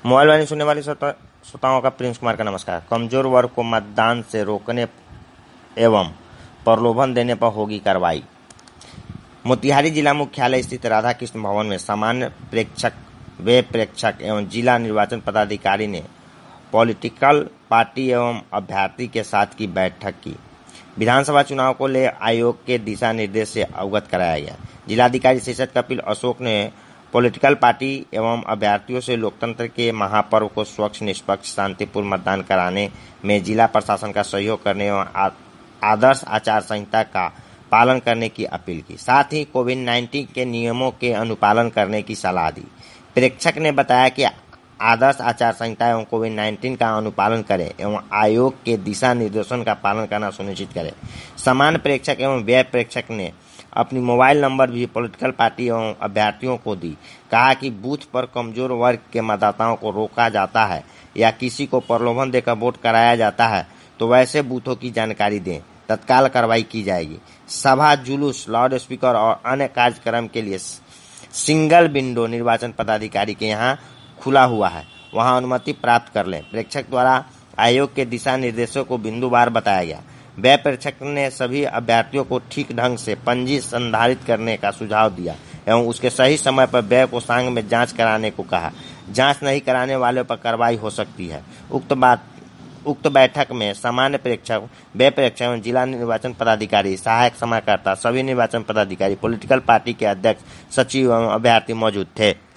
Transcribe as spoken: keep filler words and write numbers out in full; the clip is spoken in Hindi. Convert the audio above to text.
मोबाइल वाणी सुनने वाले श्रोता- श्रोताओं का प्रिंस कुमार का नमस्कार। कमजोर वर्ग को मतदान से रोकने एवं प्रलोभन देने पर होगी कार्रवाई। मोतिहारी जिला मुख्यालय स्थित राधा कृष्ण भवन में सामान्य प्रेक्षक, वे प्रेक्षक एवं जिला निर्वाचन पदाधिकारी ने पॉलिटिकल पार्टी एवं अभ्यर्थी के साथ की बैठक की। विधानसभा चुनाव को ले आयोग के दिशा निर्देश से अवगत कराया गया। जिलाधिकारी शीर्षद कपिल अशोक ने पॉलिटिकल पार्टी एवं अभ्यर्थियों से लोकतंत्र के महापर्व को स्वच्छ, निष्पक्ष, शांतिपूर्ण मतदान कराने में जिला प्रशासन का सहयोग करने एवं आदर्श आचार संहिता का पालन करने की अपील की। साथ ही कोविड नाइन्टीन के नियमों के अनुपालन करने की सलाह दी। प्रेक्षक ने बताया कि आदर्श आचार संहिता एवं कोविड नाइन्टीन का अनुपालन करें एवं आयोग के दिशा निर्देशों का पालन करना सुनिश्चित करें। सामान्य प्रेक्षक एवं व्यय प्रेक्षक ने अपनी मोबाइल नंबर भी पॉलिटिकल पार्टी एवं अभ्यर्थियों को दी। कहा कि बूथ पर कमजोर वर्ग के मतदाताओं को रोका जाता है या किसी को प्रलोभन देकर वोट कराया जाता है तो वैसे बूथों की जानकारी दें, तत्काल कार्रवाई की जाएगी। सभा, जुलूस, लाउड स्पीकर और अन्य कार्यक्रम के लिए सिंगल विंडो निर्वाचन पदाधिकारी के यहाँ खुला हुआ है, वहां अनुमति प्राप्त कर लें। प्रेक्षक द्वारा आयोग के दिशा निर्देशों को बिंदुवार बताया गया। व्यय प्रेक्षक ने सभी अभ्यर्थियों को ठीक ढंग से पंजी संधारित करने का सुझाव दिया एवं उसके सही समय पर व्यय कोषांग में जांच कराने को कहा। जांच नहीं कराने वालों पर कार्रवाई हो सकती है। उक्त बात उक्त बैठक में सामान्य प्रेक्षक, व्यय प्रेक्षक एवं जिला निर्वाचन पदाधिकारी, सहायक समयकर्ता, सभी निर्वाचन पदाधिकारी, पॉलिटिकल पार्टी के अध्यक्ष, सचिव एवं अभ्यर्थी मौजूद थे।